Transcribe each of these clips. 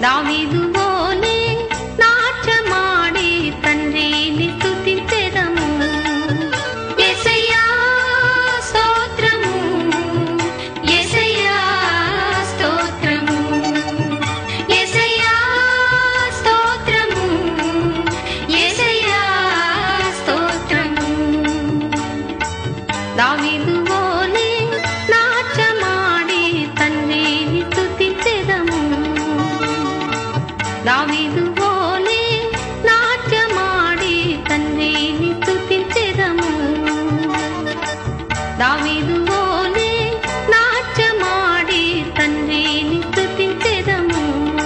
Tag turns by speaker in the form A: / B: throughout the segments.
A: దావీదు వోలే నాట్యమాడి తండ్రిని స్తుతించెదము. యేసయ్యా స్తోత్రము, యేసయ్యా స్తోత్రము, యేసయ్యా స్తోత్రము, యేసయ్యా స్తోత్రము. దావీదు వోలే నాట్యమాడి తండ్రిని స్తుతించెదము. దావీదు వోలే నాట్యమాడి తండ్రిని స్తుతించెదము. దావీదు వోలే నాట్యమాడి తండ్రిని స్తుతించెదము.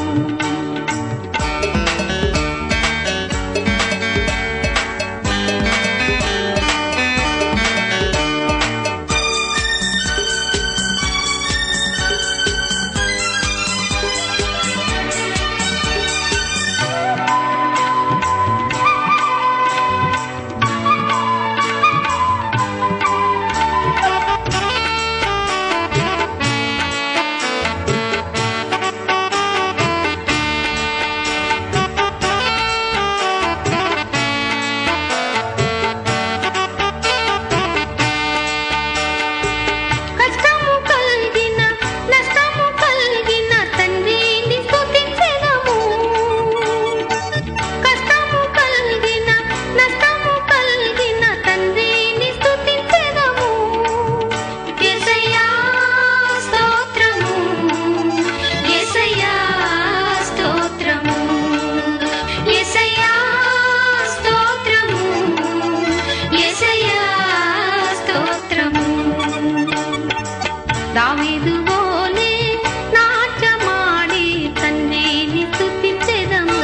A: దావీదు వోలే నాట్యమాడి తండ్రిని స్తుతించెదము.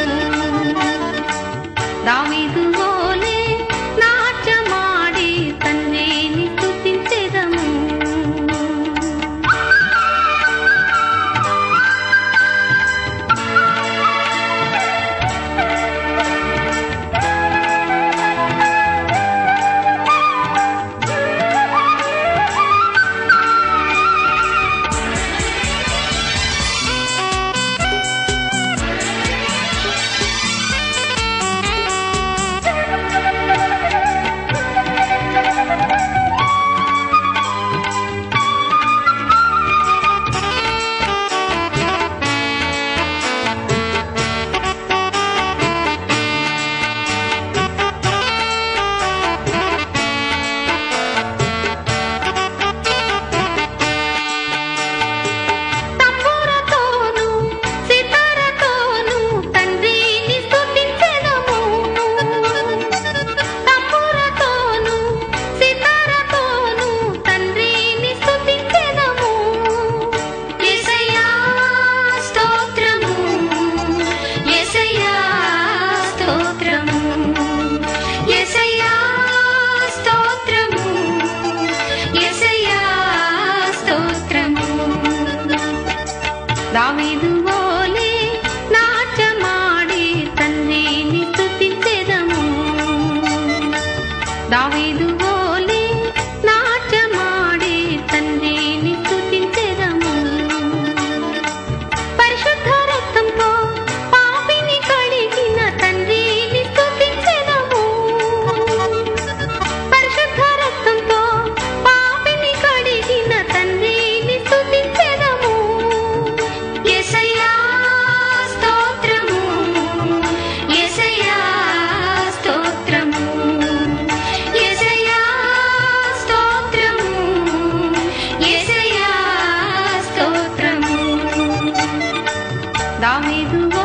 A: దావీదు వోలే నాట్యమాడి తండ్రిని స్తుతించెదము. దావీదు వోలే నాట్యమాడి తండ్రిని స్తుతించెదము. దావీదు వోలే నాట్యమాడి తండ్రిని స్తుతించెదము. పరిశుద్ధ రక్తంతో పాపిని కడిగిన తండ్రిని స్తుతించెదము. పరిశుద్ధ రక్తంతో పాపిని కడిగిన తండ్రిని స్తుతించెదము. యేసయ్యా స్తోత్రము, యేసయ్యా స్తోత్రము, యేసయ్యా స్తోత్రము, యేసయ్యా స్తోత్రము. దావీదు